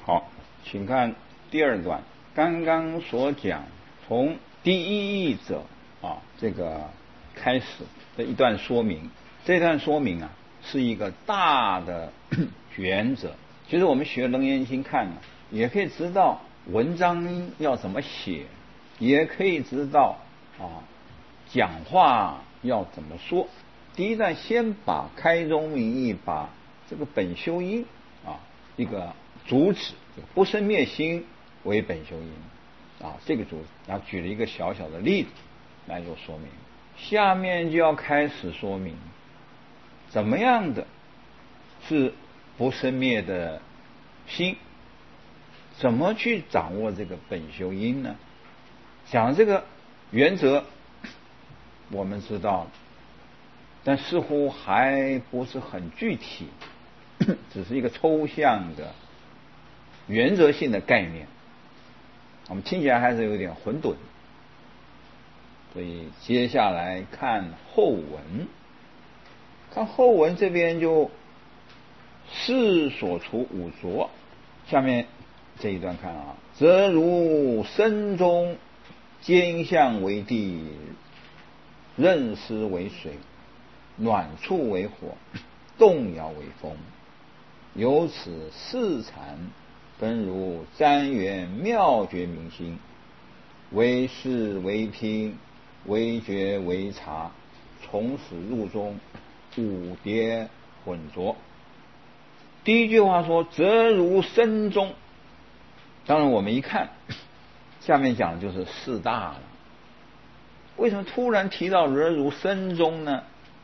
好，请看第二段。刚刚所讲，从第一义者这个开始的一段说明。这段说明是一个大的原则。其实我们学《楞严经》看也可以知道文章要怎么写，也可以知道讲话要怎么说。第一段先把开宗明义，把这个本修因一个主旨，不生灭心为本修因这个主旨，然后举了一个小小的例子来做说明。下面就要开始说明怎么样的是不生灭的心，怎么去掌握这个本修因呢？讲这个原则我们知道，但似乎还不是很具体，只是一个抽象的原则性的概念，我们听起来还是有点混沌。所以接下来看后文，看后文这边就事所除五浊。下面这一段看则如身中坚相为地，任湿为水，暖处为火，动摇为风，由此四禅分如瞻缘妙觉明心，为事为听，为觉为察，从始入终，五叠混浊。第一句话说则如身中，当然我们一看下面讲的就是四大了。为什么突然提到则如身中呢？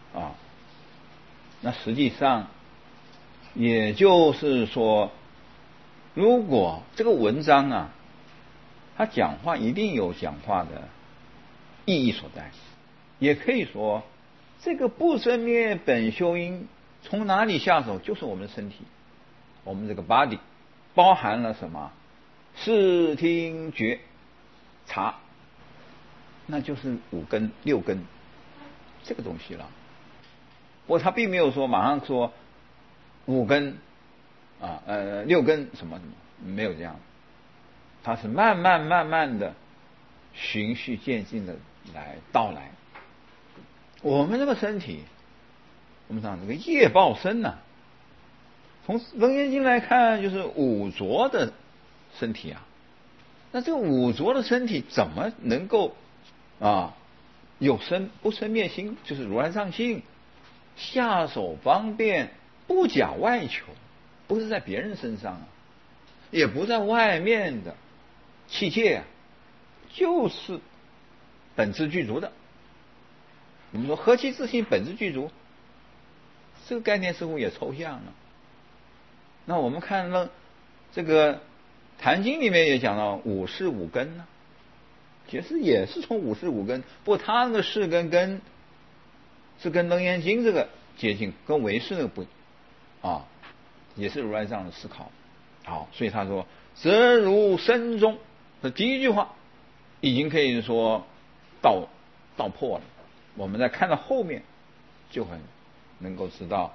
那实际上也就是说，如果这个文章他讲话一定有讲话的意义所在，也可以说这个不生灭本修因从哪里下手，就是我们的身体，我们这个 body 包含了什么？视听觉察，那就是五根六根这个东西了。不过他并没有说马上说五根六根什么什么，没有这样，他是慢慢的循序渐进的来道来。我们这个身体，我们讲这个业报身从《楞严经》来看就是五浊的身体那这个五浊的身体怎么能够有不生灭心，就是如来藏性，下手方便，不假外求，不是在别人身上也不在外面的器械就是本自具足的。我们说何其自性本自具足，这个概念似乎也抽象了。那我们看了这个《坛经》里面也讲到五识五根其实也是从五识五根，不过他那个识跟是跟《楞严经》这个接近，跟唯识那个不也是如来这样的思考。好，所以他说则如身中，这第一句话已经可以说道破了。我们再看到后面就很能够知道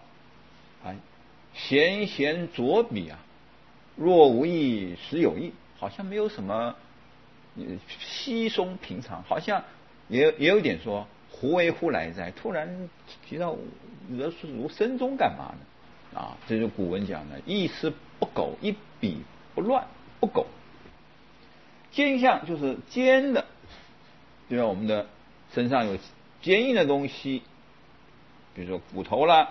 闲闲着笔若无意实有意，好像没有什么稀松平常，好像也有点说胡为乎来哉，突然提到如身中干嘛呢这就是古文讲的一丝不苟，一笔不乱，不苟。坚相就是坚的，就像我们的身上有坚硬的东西，比如说骨头啦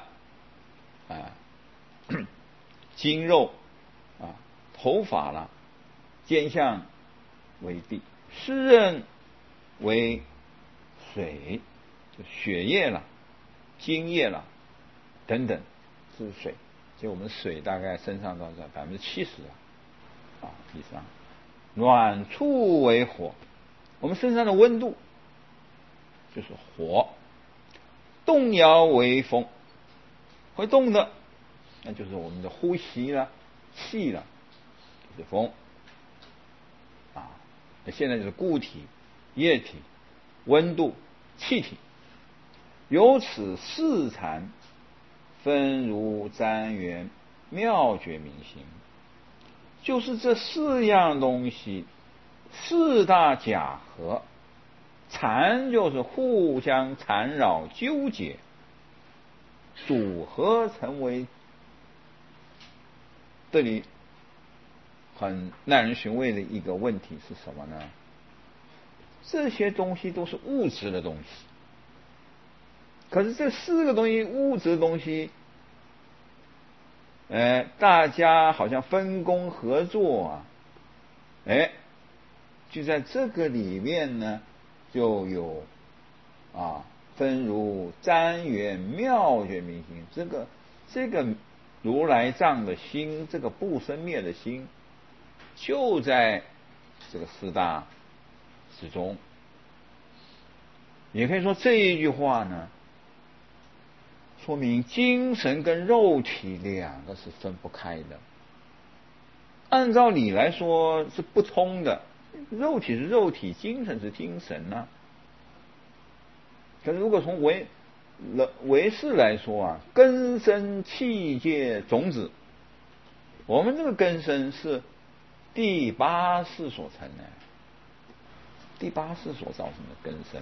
筋肉头发啦，坚相为地，湿润为水，就血液啦，精液啦等等，是水。所以我们水大概身上到70%以上。暖处为火，我们身上的温度就是火。动摇为风，会动的那就是我们的呼吸啦，气啦，就是风那现在就是固体、液体、温度、气体。由此四禅分如瞻缘妙觉明心， 就是这四样东西，四大假合，缠就是互相缠绕纠结，组合成为。这里很耐人寻味的一个问题是什么呢？这些东西都是物质的东西，可是这四个东西，物质的东西，大家好像分工合作啊，就在这个里面呢，就有分如瞻远妙觉明心，这个如来藏的心，这个不生灭的心，就在这个四大之中。也可以说这一句话呢，说明精神跟肉体两个是分不开的。按照理来说是不通的，肉体是肉体，精神是精神啊。可是如果从唯识来说啊，根生气界种子，我们这个根生是第八识所成的，第八识所造成的根生。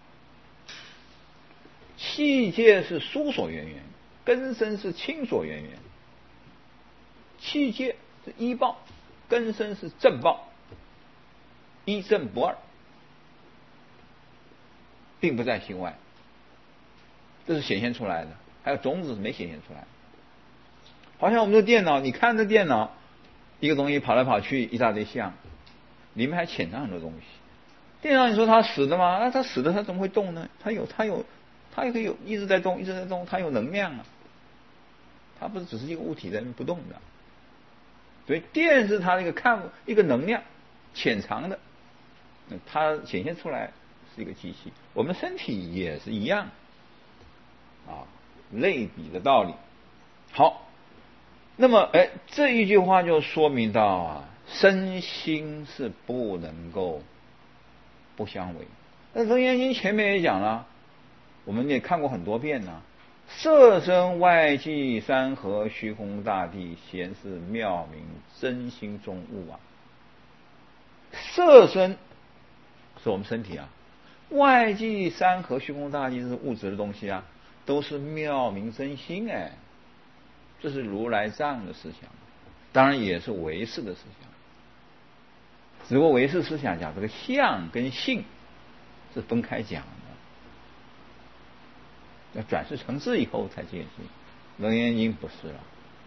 气界是疏所缘缘，根生是亲所缘缘。气界是依报，根生是正报，一正不二，并不在心外。这是显现出来的，还有种子是没显现出来的。好像我们的电脑，你看这电脑，一个东西跑来跑去，一大堆项，里面还潜藏很多东西。电脑你说它死的吗？那它死的，它怎么会动呢？它也可以有一直在动，一直在动，它有能量啊。它不是只是一个物体在那不动的。所以电是它一个能量潜藏的，它显现出来是一个机器。我们身体也是一样。类比的道理。好，那么这一句话就说明到身心是不能够不相违。那《楞严经》前面也讲了，我们也看过很多遍了。色身外际山河虚空大地，闲是妙明真心中物啊。色身是我们身体啊，外际山河虚空大地是物质的东西啊。都是妙明真心这是如来藏的思想，当然也是唯识的思想。只不过唯识思想讲这个相跟性是分开讲的，要转世成智以后才见性。楞严经不是了，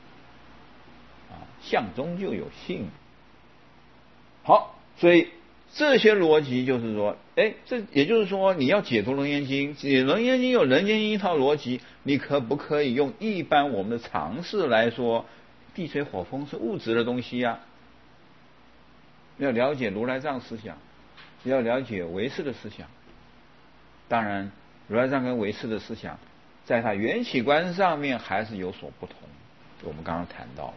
相中就有性。好，所以这些逻辑就是说，这也就是说，你要解读《楞严经》，解《楞严经》有《楞严经》一套逻辑，你可不可以用一般我们的常识来说，地水火风是物质的东西呀？要了解如来藏思想，要了解唯识的思想。当然，如来藏跟唯识的思想，在它缘起观上面还是有所不同。我们刚刚谈到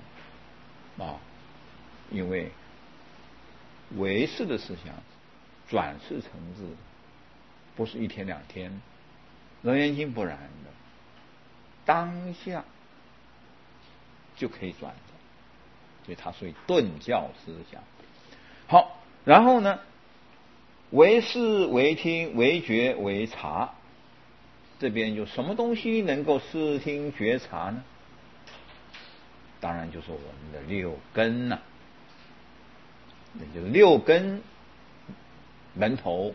因为唯识的思想转世成智不是一天两天，楞严经不然的，当下就可以转的，所以它属于顿教思想。好，然后呢，唯识、唯听、唯觉、唯察，这边就什么东西能够视听觉察呢？当然就是我们的六根呐。也就是六根门头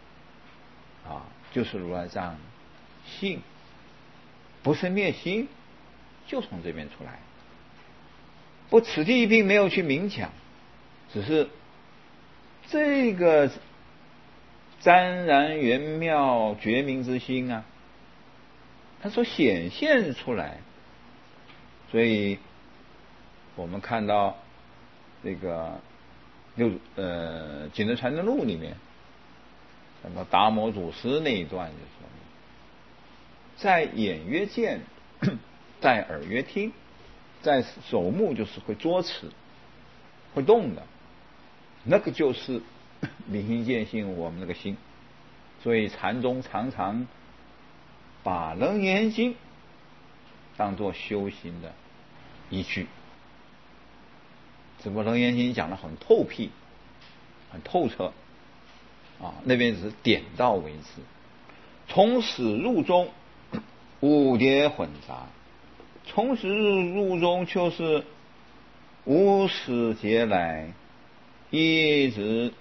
就是如来藏性不生灭心，就从这边出来。不，此地并没有去明讲，只是这个湛然圆妙觉明之心它所显现出来。所以我们看到这个景德传真录里面讲到达摩祖师那一段，就说在眼约见，在耳约听，在手目就是会捉持会动的，那个就是明心见性我们那个心。所以禅宗常常把楞严经当作修行的依据。 只不过《楞严经》讲得很透辟、很透彻啊，那边只是点到为止。从始入终，五叠混杂。从始入终就是无始劫来，一直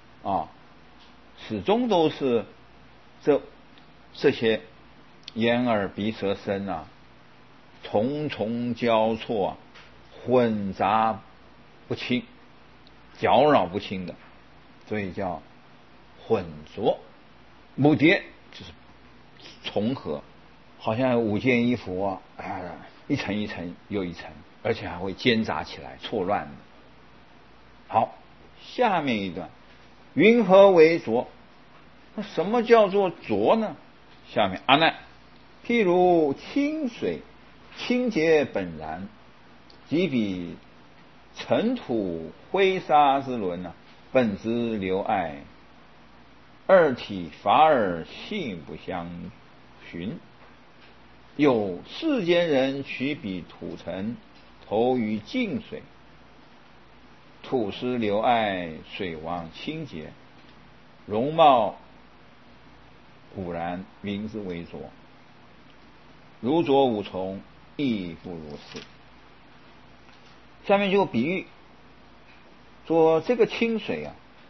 始终都是这些眼耳鼻舌身重重交错混杂不清，搅扰不清的，所以叫混浊。五叠就是重合，好像五件衣服一层一层又一层，而且还会间杂起来，错乱的。好，下面一段，云何为浊？那什么叫做浊呢？下面阿难，譬如清水清洁本然，即彼尘土灰沙之轮本之流爱，二体法尔性不相寻。有世间人取彼土尘投于净水，土失流爱，水亡清洁，容貌固然名之为浊。如浊五重，亦复如是。下面就比喻说，这个清水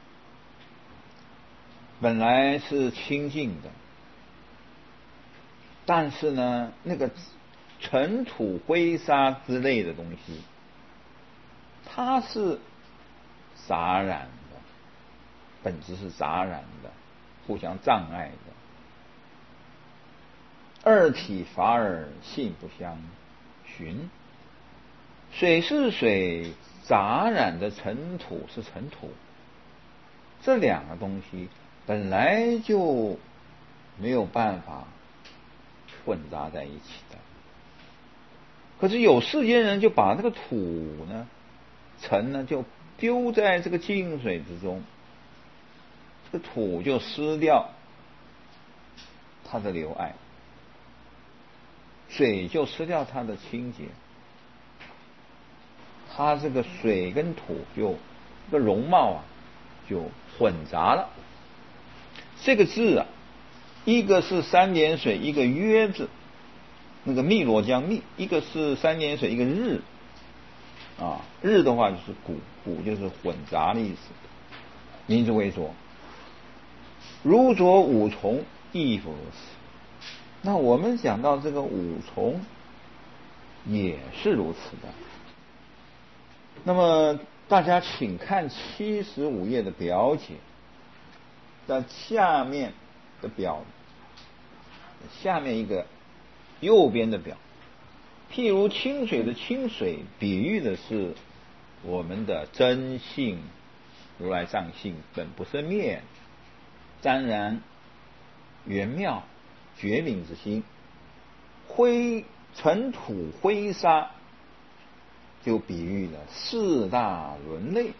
本来是清净的，但是呢，那个尘土灰沙之类的东西，它是杂染的，本质是杂染的，互相障碍的。二体法尔性不相寻。水是水，杂染的尘土是尘土，这两个东西本来就没有办法混杂在一起的。可是有世间人就把那个土尘就丢在这个净水之中，这个土就失掉它的流爱，水就失掉它的清洁，它这个水跟土这个容貌就混杂了。这个字一个是三点水一个约字，那个汨罗江汨，一个是三点水一个日日的话就是古就是混杂的意思，名之为浊。如浊五重，亦复如此。那我们讲到这个五重也是如此的。那么大家请看75页的表解，在下面的表，下面一个右边的表，譬如清水的清水，比喻的是我们的真性，如来藏性本不生灭，湛然圆妙觉明之心。尘土灰沙就比喻了四大轮类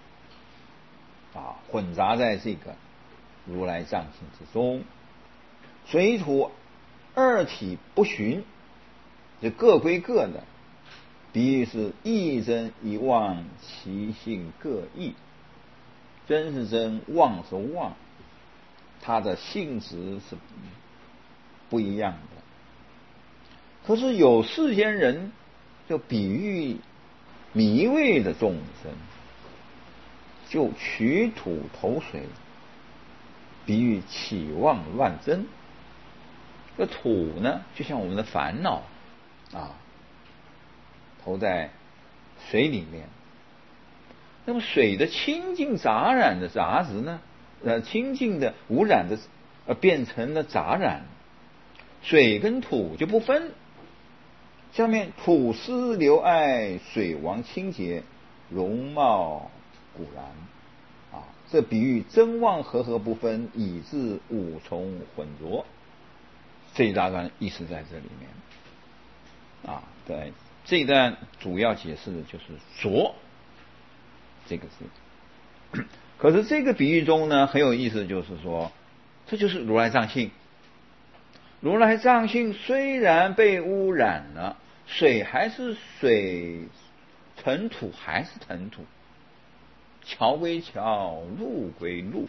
混杂在这个如来藏性之中。水土二体不寻，这各归各的，比喻是一真一妄，其性各异。真是真，妄是妄，它的性质是不一样的。可是有世间人就比喻迷味的众生，就取土投水，比喻起妄乱真。这土就像我们的烦恼投在水里面。那么水的清净杂染的杂质清净的无染的变成了杂染，水跟土就不分。下面土失流爱，水亡清洁，容貌固然这比喻真妄合合不分，以致五重混浊。这一大段意思在这里面对，这一段主要解释的就是浊这个字。可是这个比喻中很有意思，就是说这就是如来藏性。如来藏性虽然被污染了，水还是水， 尘土还是尘土，桥归桥，路归路，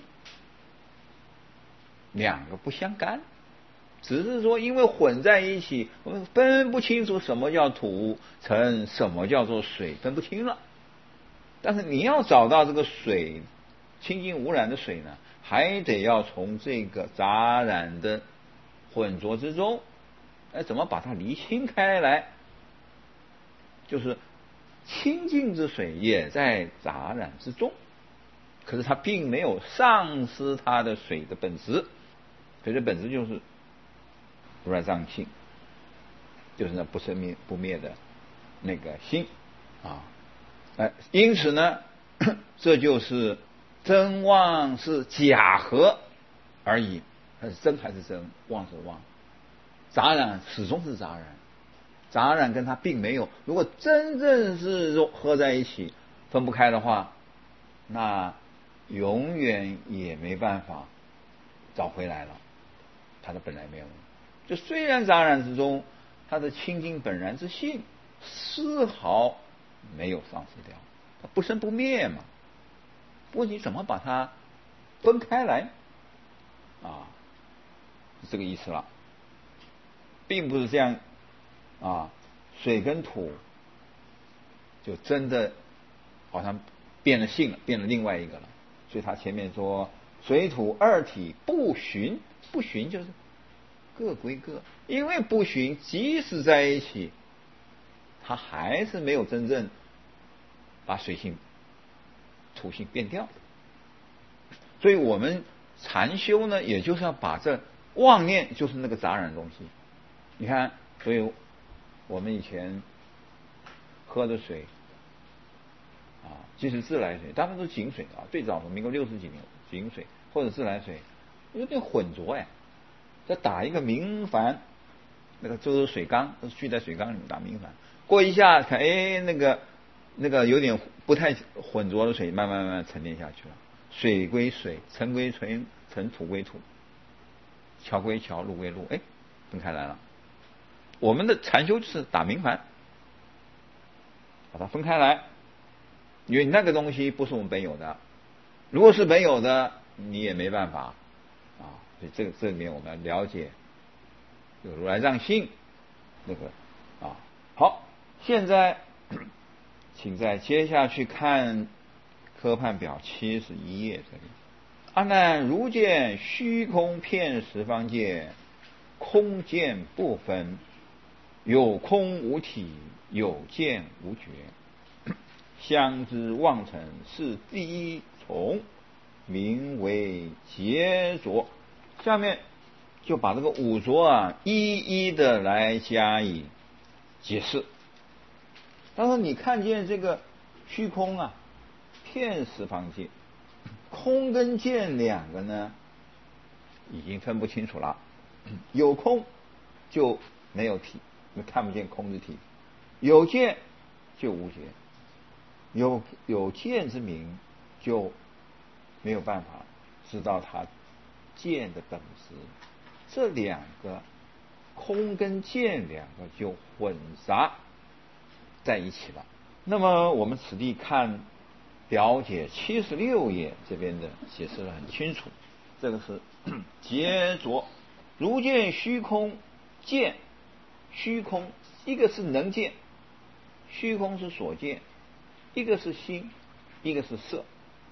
两个不相干，只是说因为混在一起，我们分不清楚什么叫土尘，什么叫做水，分不清了。但是你要找到这个水清净无染的水呢，还得要从这个杂染的混浊之中，怎么把它厘清开来？就是清净之水也在杂染之中，可是它并没有丧失它的水的本质，水的本质就是如来藏性，就是那不生不灭的那个心啊。因此呢，这就是真妄是假合而已，它是真还是真，妄是妄，杂染始终是杂染，杂染跟它并没有，如果真正是合在一起分不开的话，那永远也没办法找回来了它的本来面目。就虽然杂染之中，它的清净本然之性丝毫没有丧失掉，它不生不灭嘛。不过你怎么把它分开来啊？是这个意思了，并不是这样啊。水跟土就真的好像变了性了，变了另外一个了。所以他前面说水土二体不循，不循就是各归各，因为不循，即使在一起，它还是没有真正把水性土性变掉。所以我们禅修呢，也就是要把这妄念，就是那个杂染的东西。你看，所以我们以前喝的水啊，即使自来水，大部分都是井水啊。最早的民国60几年，井水或者自来水有点混浊哎。再打一个明矾，那个就是水缸，都是蓄在水缸里面打明矾，过一下看，那个有点不太浑浊的水，慢慢沉淀下去了。水归水，尘归尘，土归土，桥归桥，路归路，分开来了。我们的禅修就是打明矾，把它分开来，因为那个东西不是我们本有的，如果是本有的，你也没办法啊。所以这里面我们要了解有如来藏性那个啊。好，现在请再接下去看科判表71页这里。阿难，如见虚空遍十方界，空见不分，有空无体，有见无觉，相知妄尘是第一从，名为劫浊。下面就把这个五浊一一的来加以解释。当然你看见这个虚空遍十方界，空跟见两个呢已经分不清楚了。有空就没有体，看不见空之体；有见就无觉，有见之明就没有办法知道它见的本质。这两个空跟见两个就混杂在一起了。那么我们此地看表解76页这边的解释得很清楚，这个是劫浊，如见虚空，见虚空，一个是能见，虚空是所见，一个是心，一个是色。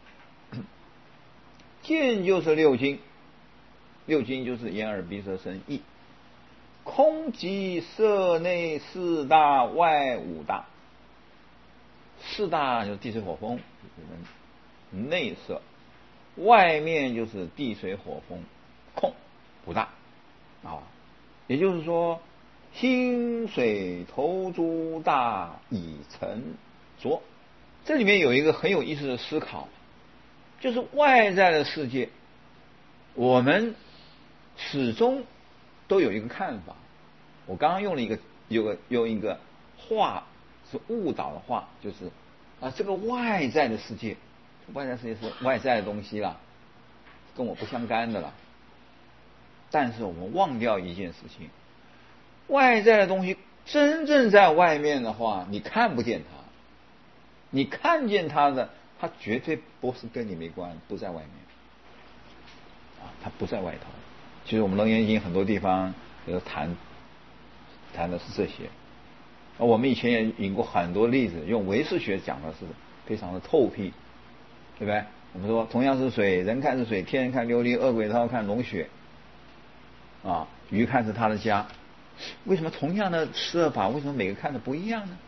见就是六经，六经就是眼耳鼻舌身意，空即色内四大，外五大。四大就是地水火风，内色；外面就是地水火风空，五大也就是说，心水头诸大以成浊。这里面有一个很有意思的思考，就是外在的世界，我们始终都有一个看法。我刚刚用一个话是误导的话，就是这个外在的世界，外在世界是外在的东西啦，跟我不相干的啦。但是我们忘掉一件事情，外在的东西真正在外面的话，你看不见它， 你看见他的，他绝对不是跟你没关，不在外面他不在外头。其实我们楞严经很多地方也谈的是这些。我们以前也引过很多例子，用唯识学讲的是非常的透辟，对不对？我们说同样是水，人看是水，天人看琉璃，恶鬼他看龙血鱼看是他的家。为什么同样的十二法，为什么每个看的不一样呢？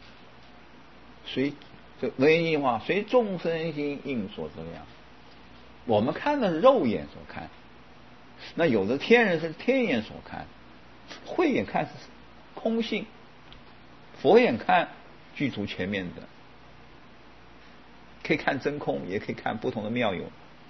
这楞严经话，随众生心应所择量。我们看的是肉眼所看，那有的天人是天眼所看，慧眼看是空性，佛眼看具足前面的，可以看真空，也可以看不同的妙有。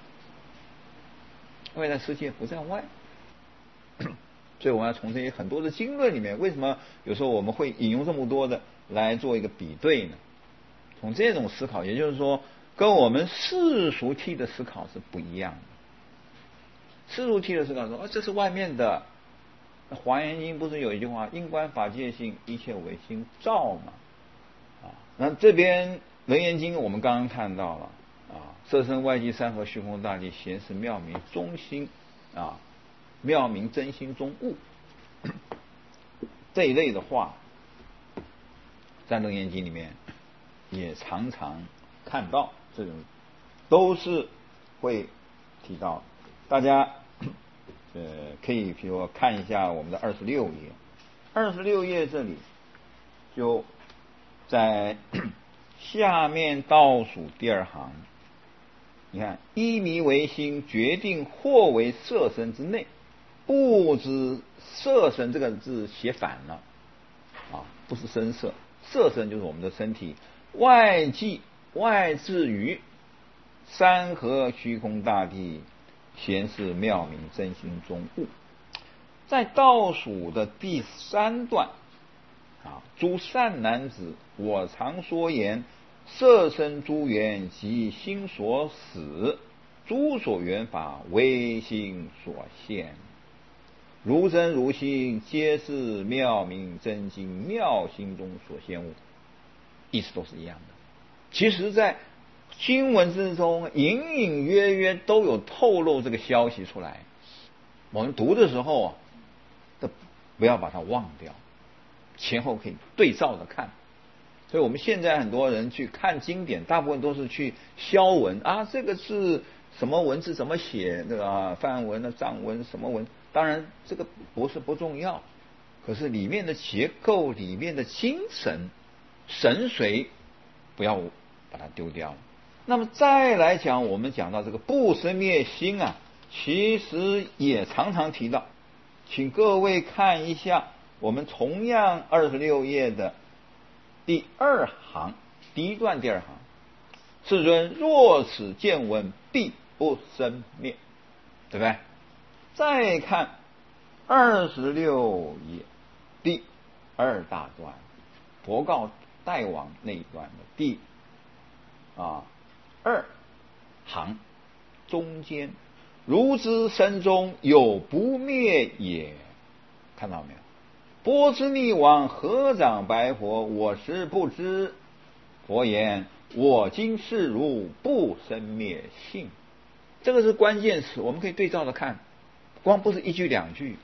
外在世界不在外，所以我们要从这些很多的经论里面，为什么有时候我们会引用这么多的来做一个比对呢？从这种思考，也就是说跟我们世俗体的思考是不一样的。世俗体的思考说这是外面的，那华严经不是有一句话，因观法界性，一切唯心造嘛那这边楞严经我们刚刚看到了色身外际山河虚空大地，闲时妙明中心妙明真心中悟这一类的话，在楞严经里面也常常看到，这种都是会提到。大家可以比如说看一下我们的26页这里就在下面倒数第二行，你看依迷为心，决定或为色身之内，不知色身这个字写反了不是身色，色身就是我们的身体，外置于山河虚空大地，闲是妙明真心中悟。在倒数的第3段诸善男子，我常说言，色身诸缘及心所使，诸所缘法唯心所现，如真如心，皆是妙明真经妙心中所现物。意思都是一样的。其实在经文之中隐隐约约都有透露这个消息出来，我们读的时候都不要把它忘掉，前后可以对照的看。所以我们现在很多人去看经典，大部分都是去消文这个是什么文字怎么写，那个梵文藏文什么文，当然这个不是不重要，可是里面的结构，里面的精神神髓不要把它丢掉了。那么再来讲，我们讲到这个不生灭心其实也常常提到，请各位看一下我们同样26页的第2行，第一段第2行，世尊若此见闻，必不生灭，对不对？再看26页第2大段，佛告大王那一段的第2行中间，如知身中有不灭也。看到没有？波斯匿王合掌白佛，我实不知。佛言，我今是如不生灭性。这个是关键词，我们可以对照着看，光不是一句两句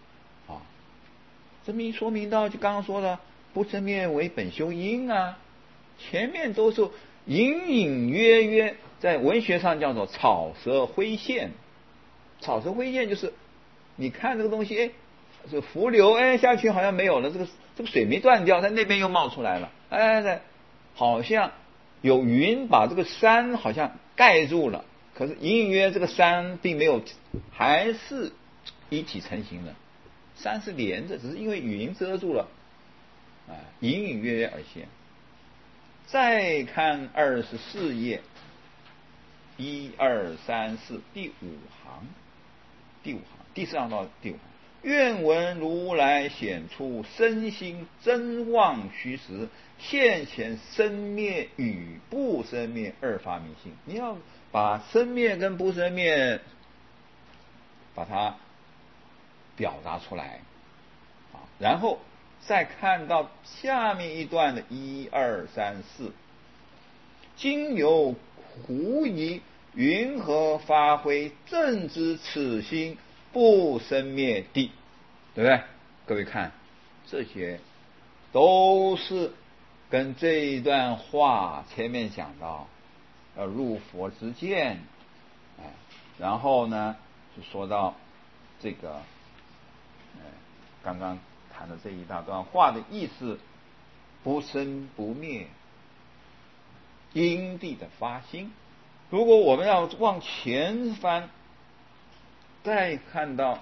这么一说明到就刚刚说的不生灭为本修因前面都是隐隐约约，在文学上叫做草蛇灰线。草蛇灰线就是你看这个东西这浮流下去好像没有了，这个水没断掉，在那边又冒出来了，好像有云把这个山好像盖住了，可是隐隐约这个山并没有，还是一体成型的，山是连着，只是因为云遮住了隐隐约约而现。再看24页1、2、3、4第5行，第4行到第5行，愿闻如来显出身心真妄虚实，现前生灭与不生灭二法明性。你要把生灭跟不生灭把它表达出来然后再看到下面一段的1、2、3、4， 今有狐疑，云何发挥正知此心不生灭地？对不对？各位看，这些都是跟这一段话前面讲到入佛之见，然后呢就说到这个刚刚谈的这一大段话的意思，不生不灭因地的发心。如果我们要往前翻，再看到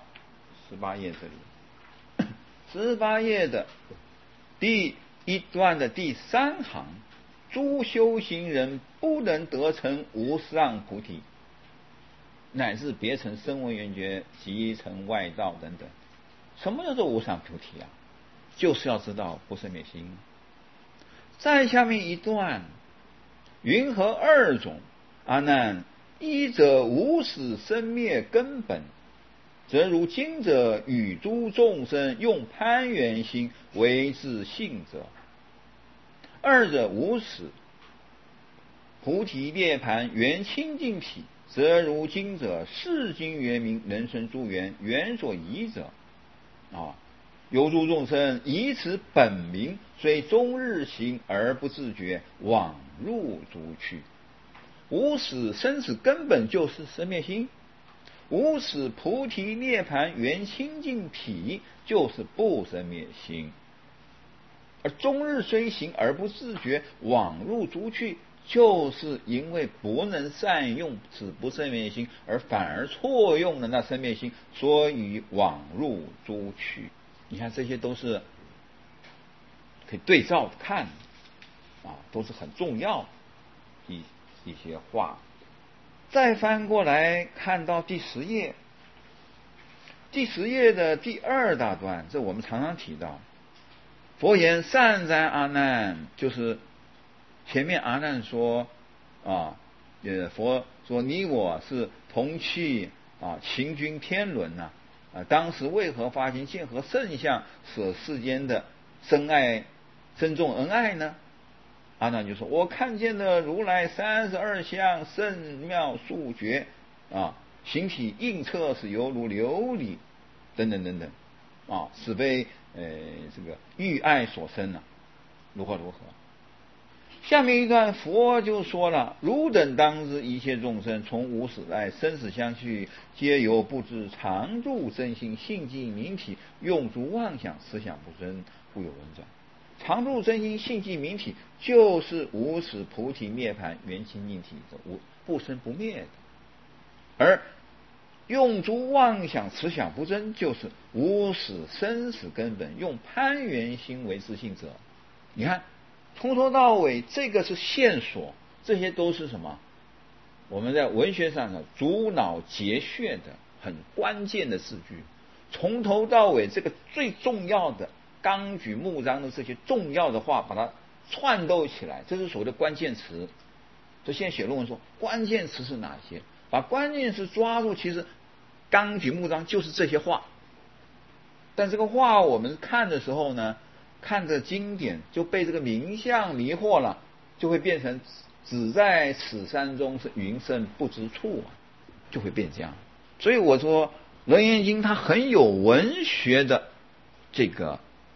18页这里，18页的第一段的第3行，诸修行人不能得成无上菩提，乃至别成声闻缘觉，即成外道等等。什么叫做无上菩提啊？就是要知道不生灭心。再下面一段，云何2种？阿难，一者无始生灭根本，则如今者与诸众生用攀缘心为自性者；二者无始菩提涅盘缘清净体，则如今者世经缘名人生诸缘，缘所依者有诸众生以此本名，虽终日行而不自觉，往入诸趣。无始生死根本就是生灭心，无始菩提涅盘缘清净体就是不生灭心，而终日虽行而不自觉，往入诸趣，就是因为不能善用此不生灭心，而反而错用了那生灭心，所以往入诸趣。你看这些都是可以对照看都是很重要的一些话。再翻过来看到第10页，第10页的第2大段，这我们常常提到，佛言善哉阿难，就是前面阿难说佛说你我是同去行军天轮当时为何发心见何圣相，舍世间的深重恩爱呢？阿难就说，我看见了如来32相甚妙速觉形体映彻，是犹如琉璃等等等等是被这个欲爱所生如何。下面一段佛就说了，汝等当知一切众生从无始来生死相续，皆由不知常住真心性寂明体，用诸妄想思想不真，故有轮转。常住真心性寂明体就是无始菩提涅盘缘清净体，不生不灭的，而用诸妄想思想不真就是无始生死根本，用攀缘心为自性者。你看从头到尾这个是线索，这些都是什么？我们在文学上的主脑结穴的很关键的字句，从头到尾这个最重要的纲举目张的这些重要的话把它串斗起来，这是所谓的关键词。所以现在写论文说关键词是哪些，把关键词抓住，其实纲举目张就是这些话。但这个话我们看的时候呢，看着经典就被这个名相迷惑了，就会变成只在此山中是云深不知处就会变这样。所以我说《楞严经》它很有文学的这个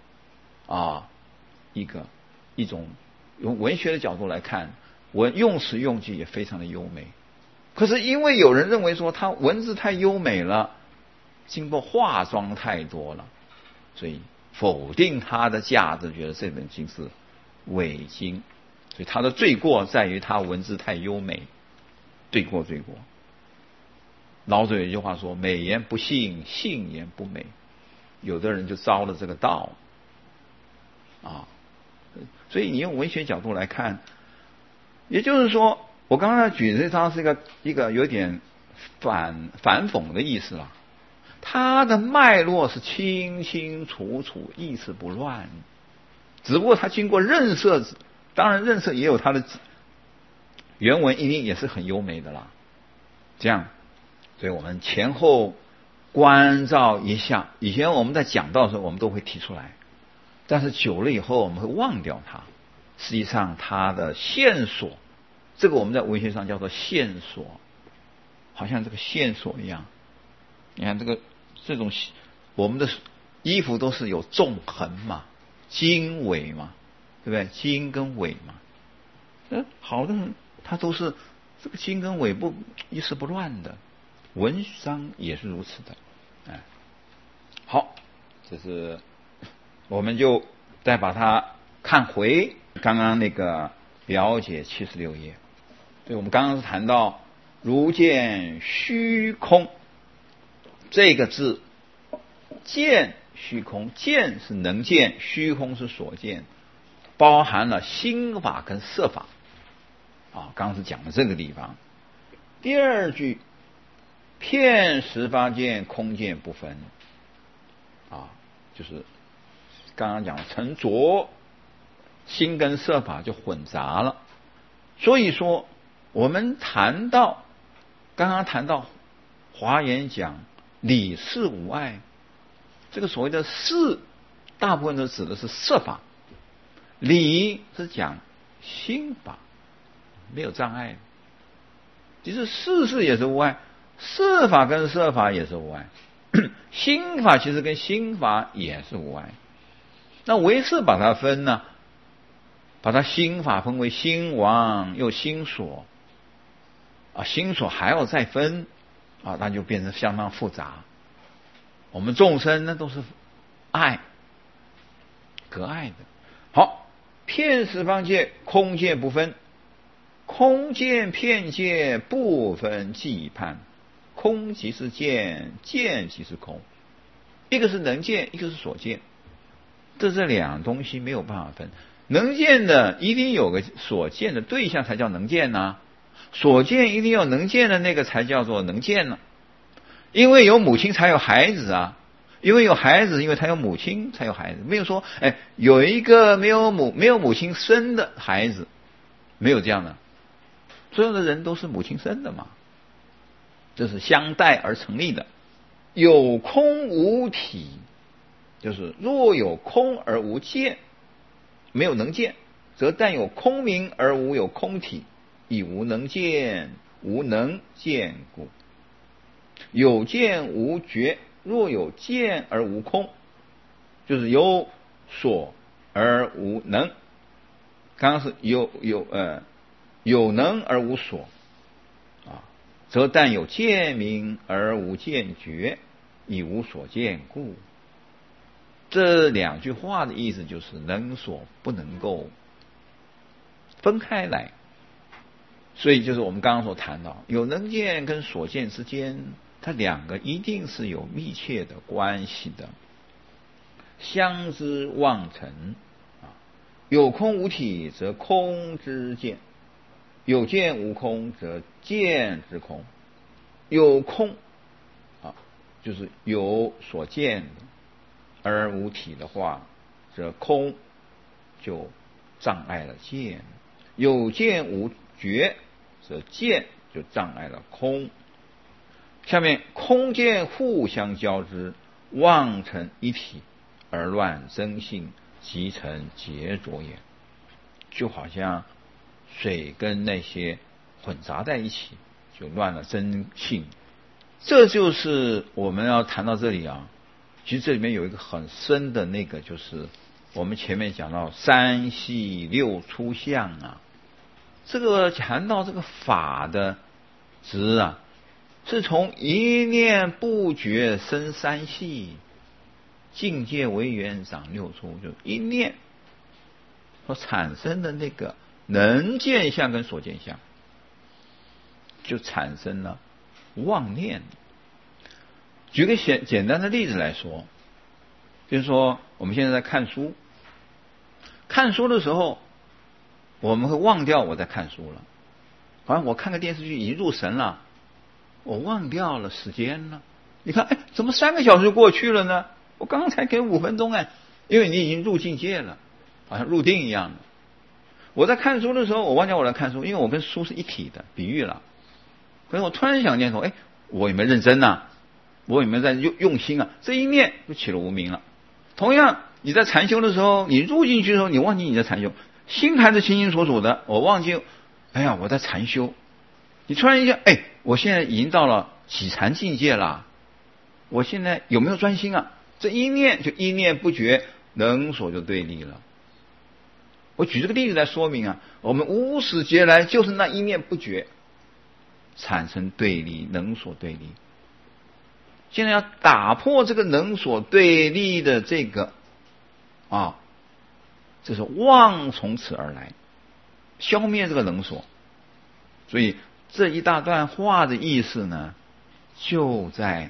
一种用文学的角度来看，用词用句也非常的优美。可是因为有人认为说它文字太优美了，经过化妆太多了，所以否定它的价值，觉得这本经是伪经，所以它的罪过在于它文字太优美，罪过。老子有一句话说，美言不信，信言不美。有的人就遭了这个道所以你用文学角度来看，也就是说我刚才举这张是一个有点反讽的意思了。它的脉络是清清楚楚，意思不乱，只不过它经过认色，当然认色也有它的原文一定也是很优美的啦。这样，所以我们前后关照一下。以前我们在讲到的时候我们都会提出来，但是久了以后我们会忘掉它。实际上它的线索这个我们在文学上叫做线索，好像这个线索一样。你看这种我们的衣服都是有纵横嘛，经纬嘛，对不对？经跟纬嘛，好的很，它都是这个经跟纬不一丝不乱的。文章也是如此的，哎，好，这是我们就再把它看回刚刚那个了解76页。对，我们刚刚是谈到如见虚空这个字，见虚空，见是能见，虚空是所见，包含了心法跟色法啊。刚刚是讲的这个地方。第二句，遍十方界空见不分啊，就是刚刚讲沉着心跟色法就混杂了。所以说我们刚刚谈到华严讲理事无碍，这个所谓的事大部分都指的是色法，理是讲心法，没有障碍。其实事也是无碍，色法跟色法也是无碍，心法其实跟心法也是无碍。那唯是把它分呢，把它心法分为心王又心所啊，心所还要再分啊，那就变成相当复杂。我们众生呢都是爱隔爱的。好，遍十方界空界不分，空见遍界不分际判，空即是见，见即是空，一个是能见，一个是所见，这两东西没有办法分。能见的一定有个所见的对象才叫能见呐，所见一定有能见的那个才叫做能见呢。因为有母亲才有孩子啊，因为有孩子，因为他有母亲才有孩子，没有说有一个没有母亲生的孩子，没有这样的。所有的人都是母亲生的嘛，这是相待而成立的。有空无体，就是若有空而无见，没有能见，则但有空名而无有空体，亦无能见，无能见故。有见无觉，若有见而无空，就是有所而无能。刚刚是有能而无所啊，则但有见明而无见觉，亦无所见故。这两句话的意思就是能所不能够分开来，所以就是我们刚刚所谈到有能见跟所见之间，它两个一定是有密切的关系的，相知望尘啊。有空无体则空之见，有见无空则见之空。有空啊，就是有所见的而无体的话，则空就障碍了见；有见无觉，则见就障碍了空。下面空见互相交织，妄成一体，而乱真性，即成劫浊也。就好像水跟那些混杂在一起，就乱了真性。这就是我们要谈到这里啊，其实这里面有一个很深的那个，就是我们前面讲到三系六出相啊，这个谈到这个法的值啊，是从一念不觉生三系，境界为缘长六出，就一念所产生的那个能见相跟所见相，就产生了妄念。举个简单的例子来说，就是说我们现在在看书，看书的时候我们会忘掉我在看书了，好像我看个电视剧已经入神了，我忘掉了时间了。你看怎么3个小时就过去了呢？我刚才给5分钟因为你已经入境界了，好像入定一样的。我在看书的时候我忘掉我在看书，因为我跟书是一体的，比喻了。可是我突然想念头，我有没有认真啊？我有没有在用心啊？这一念就起了无明了。同样你在禅修的时候，你入进去的时候，你忘记你在禅修，心还是清清楚楚的，我忘记哎呀，我在禅修，你突然一下，哎，我现在已经到了几禅境界了，我现在有没有专心啊？这一念就一念不绝，能所就对立了。我举这个例子来说明啊，我们无始劫来就是那一念不绝，产生对立，能所对立。现在要打破这个能所对立的这个这是妄从此而来，消灭这个能所。所以这一大段话的意思呢，就在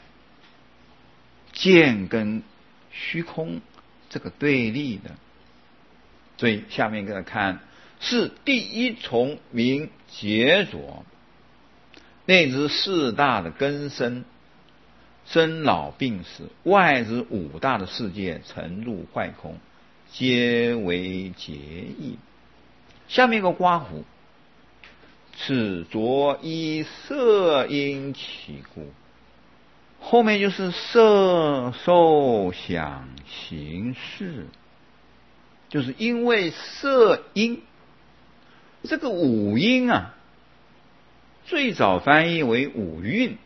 见跟虚空这个对立的。所以下面给大家看，是第一重名劫浊，内之四大的根生，生老病死，外之五大的世界沉入坏空，皆为劫意。下面一个刮胡，此浊依色因起故，后面就是色受想行识，就是因为色因。这个五因啊，最早翻译为五蕴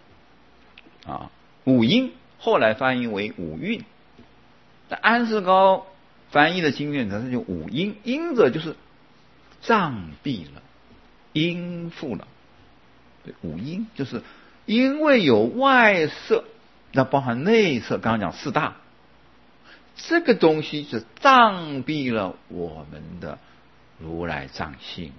五因，后来翻译为五蕴。那安世高翻译的经卷，它是就五因，因者就是障蔽了，因附了。对，五因就是因为有外色，那包含内色，刚刚讲四大，这个东西是障蔽了我们的如来藏性。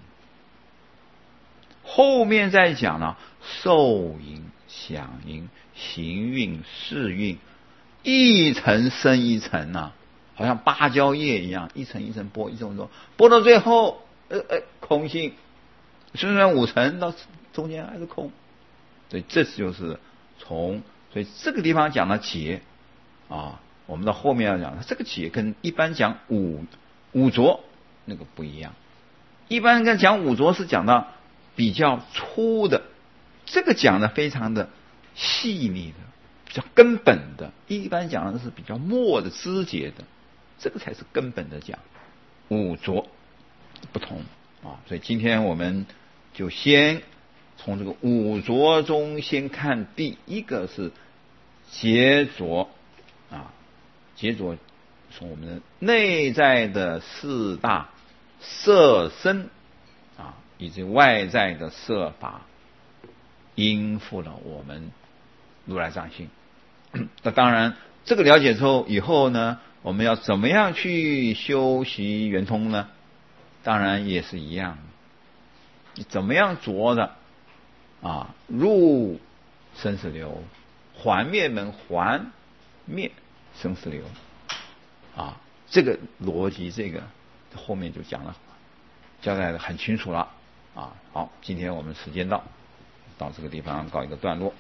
后面再讲了受因、想因、行运、识运，一层生一层好像芭蕉叶一样，一层一层剥，一层一层剥到最后，空性，虽然五层到中间还是空。所以这就是所以这个地方讲的劫我们到后面要讲，这个劫跟一般讲五浊那个不一样。一般跟讲五浊是讲到比较粗的，这个讲的非常的细腻的，比较根本的。一般讲的是比较末的枝节的，这个才是根本的讲。五浊不同所以今天我们就先从这个五浊中先看第一个是劫浊劫浊从我们的内在的四大色身以及外在的色法应付了我们如来藏性。那当然这个了解之后，以后呢，我们要怎么样去修习圆通呢？当然也是一样，你怎么样着的入生死流，还灭门，还灭生死流这个逻辑，这个后面就讲了，交代的很清楚了好，今天我们时间到这个地方告一个段落。